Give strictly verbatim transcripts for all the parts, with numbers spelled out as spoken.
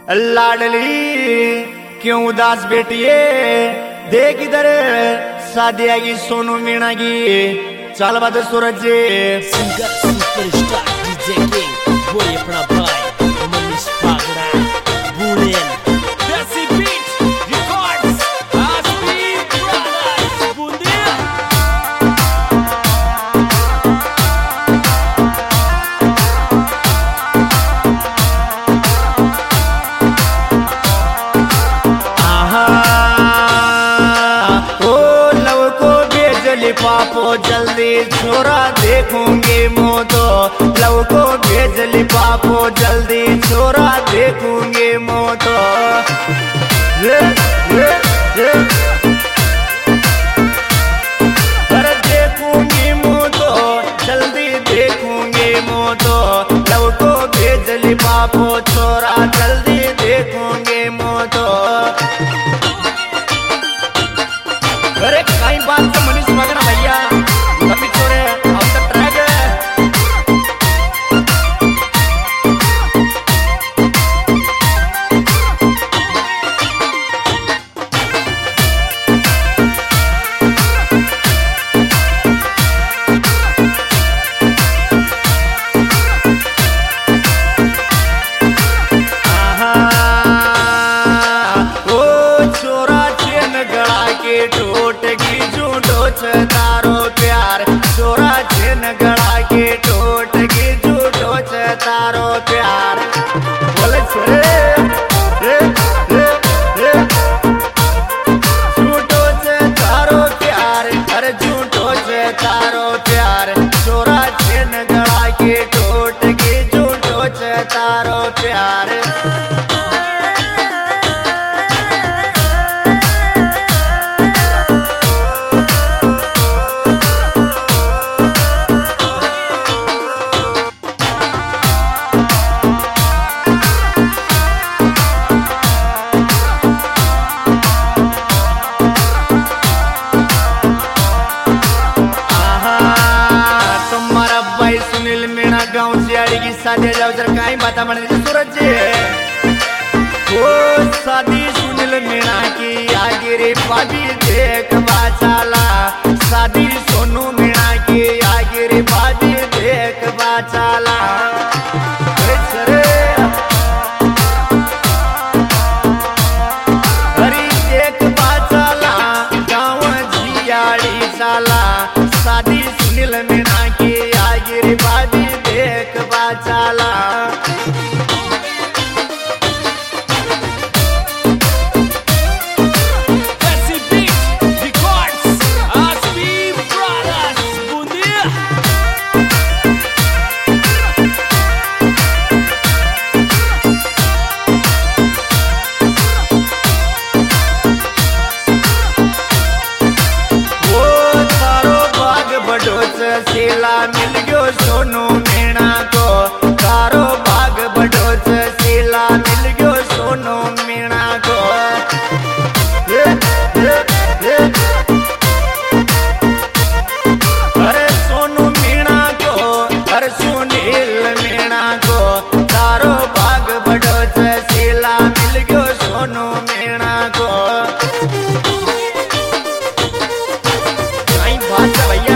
लाडली क्यों उदास बेटिए, देख इधर शादी आएगी सोनू मीणा की। चल बात Suraj singer superstar DJ king वो अपना भाई मनीष पागड़ा बुलेन देसी बीट रिकॉर्ड्स आसमी ब्रदर्स बूंदिया। पापो जल्दी छोरा देखूंगी मोतो, लव को भेज ली पापो जल्दी छोरा देखूंगी मोतो। रे रे रे अरे देखूंगी मोतो जल्दी देखूंगी मोतो, लव को भेज ली पापो छोरा जल्दी देखूंगी मोतो। अरे कई बात तो मनीष मगना भैया कभी छोरे अब तक ट्रैक तारो प्यार छोरा छेन गड़ा के टोट की झूठो छ तारो प्यार बोले छे रे रे रे झूठो छ तारो प्यार अरे झूठो छ तारो प्यार छोरा छेन गड़ा के टोट की झूठो छ तारो प्यार। गाँव से आड़ी की शादी जाओ जर काई बाता बने सूरज वो शादी सुनील मीणा की आगे रे भाभी देख बाचाला, शादी सोनू मीणा की आगे रे भाभी देख बाचाला। हरी देख बाचाला गाँव जियाड़ी साला, शादी सुनील मीणा की आगे रे भाभी देख बाचाला। देसी बीट रिकॉर्ड्स आसमी ब्रदर्स बूंदिया। वो तारो बाग बड़ोच शीला मिल गयो सोनू मीणा को, तारो बाग बड़ोच शीला मिल गयो सोनू मीणा को। ए, ए, ए, अरे सोनू मीणा को अरे सुनील मीणा को, तारो बाग बड़ोच शीला मिल गयो सोनू मीणा को। कई बात है भैया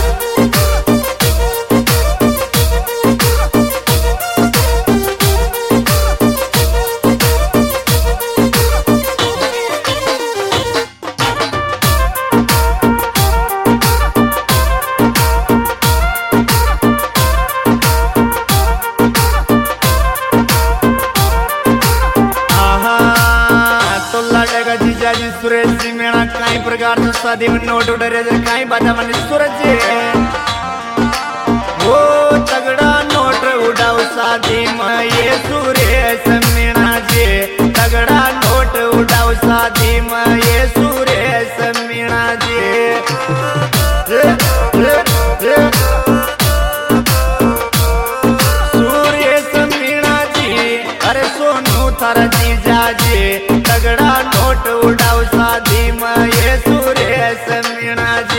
जीजाजी सुरेश जी मीणा कई प्रकार से शादी में नोट उड़े कई बात मन सूरज वो तगड़ा नोट उड़ाओ शादी में ये सुरेश मीणा जी, तगड़ा नोट उड़ाओ शादी में ये सुरेश मीणा जी। रे, रे, रे, सुरेश मीणा जी अरे सोनू थारा जीजा जी, तगड़ा नोट उड़ाओ शादी में ये सुरेश मीणा जी।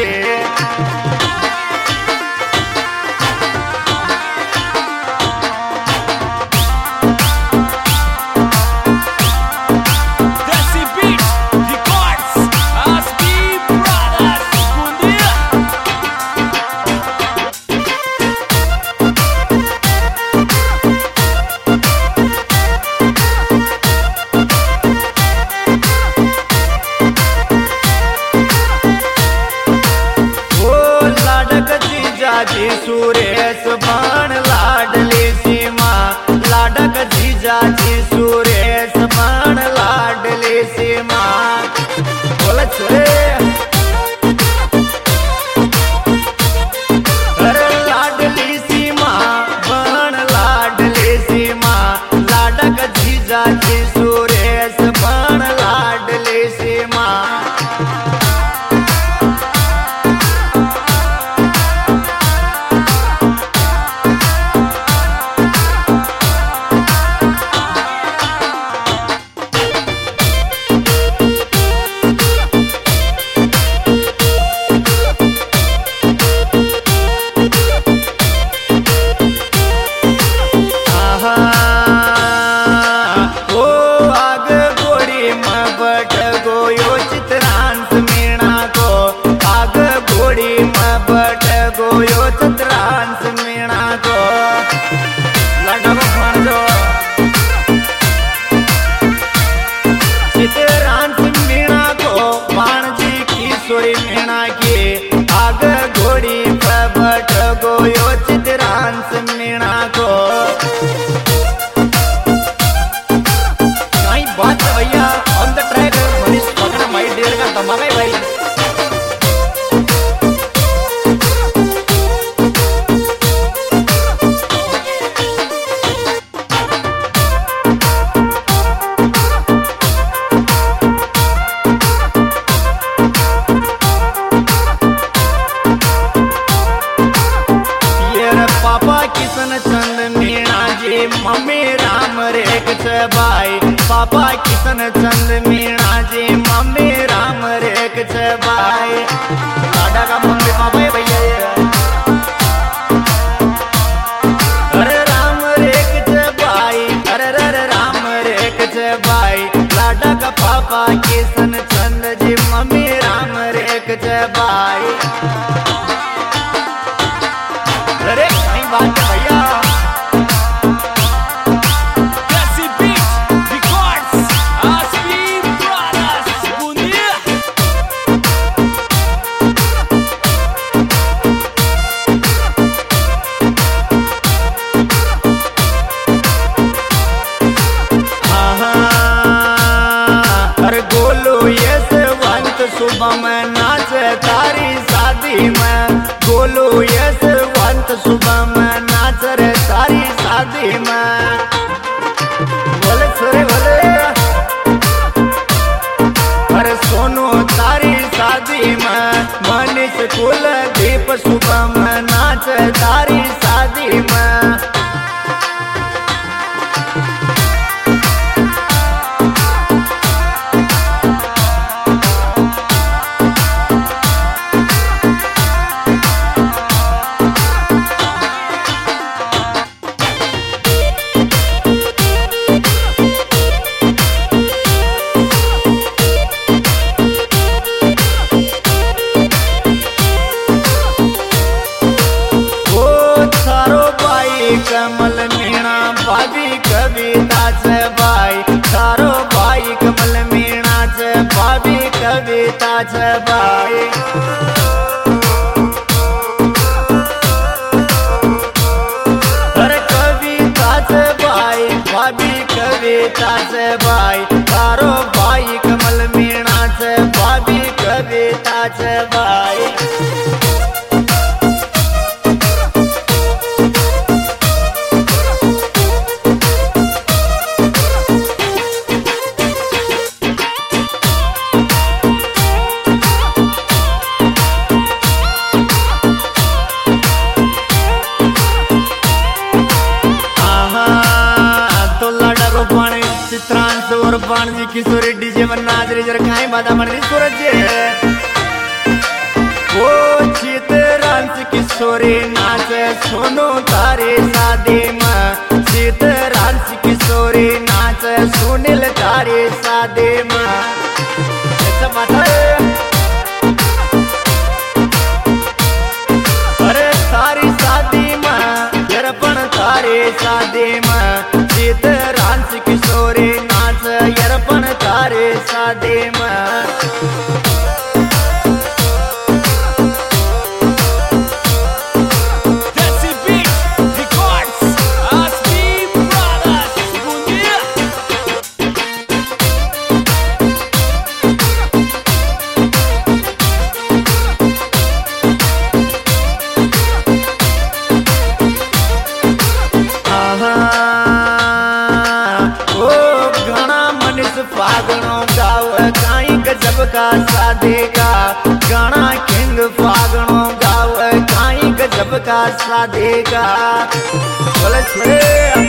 सुरेश पण लाडली सीमा गोयो चंद्रांश मीणा को लडव फणजो चित्रांश मीणा को पाणजी किशोरी मीणा की आग घोड़ी पबट गोयो चित्रांश मीणा को कहीं बात है भैया ऑन द ट्रैक मनीष पकड़ा माई डेढ़ का धमाका भाई मम्मी राम रेख छ भाई पापा किशन चंद मीणा जी मम्मी राम रेख छ भाई लाडा का मम्मी पापा है भैया अरे राम रेख छ भाई अरे अरे राम रेख छ भाई लाडा का पापा किशन चंद जी मम्मी राम रेख छ भाई अरे कहीं बात है भैया शुभम नाच तारी शादी में गोलू यशवंत शुभम नाच रे तारी शादी में बोले सुरे बोले अरे सोनू तारी शादी में मनीष कुलदीप शुभम नाच तारी शादी में कमल मीणा भाभी कविता से भाई तारो भाई कमल मीणा से भाभी कविता से भाई अरे कविता से भाई भाभी कविता से भाई तारो भाई कमल मीणा से भाभी कविता से भाई चित्रांश और बाणजी किशोरी डीजे में नाच रही जर खाई बाधा मन रही सूरज ओ चित्रांश किशोरी नाच सुनो तारे शादी में चित्रांश किशोरी नाच सुनील तारे शादी में ऐसा बात है अरे तारी शादी में यरपन तारे शादी में चित्रांश किशोरी नाच यरपन तारे शादी में गजब का शादी का गाना किंग फागणो गावे काई गजब का शादी का बोले छोरे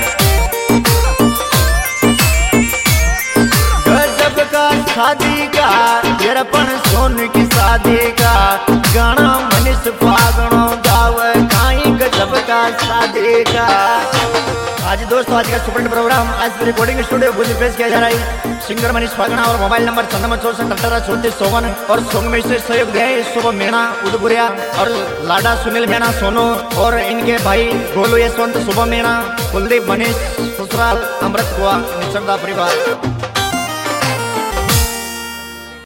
गजब का शादी का यरपन सोन की शादी का गाना मनीष फागणो गावे काई गजब का शादी का। आज दोस्तों आज का सुपर प्रोग्राम आज रिकॉर्डिंग स्टूडियो भुज पेश किया जा रहा है। सिंगर मनीष फागणा और मोबाइल नंबर चंदम चौसठ अठारह चौतीस चौवन और सॉन्ग में से सहयोग गए शुभ मीणा उदपुरिया और लाडा सुनील मीणा सोनू और इनके भाई गोलू यशवंत शुभ मीणा कुलदीप मनीष ससुराल अमृत कुआ निचरदा परिवार।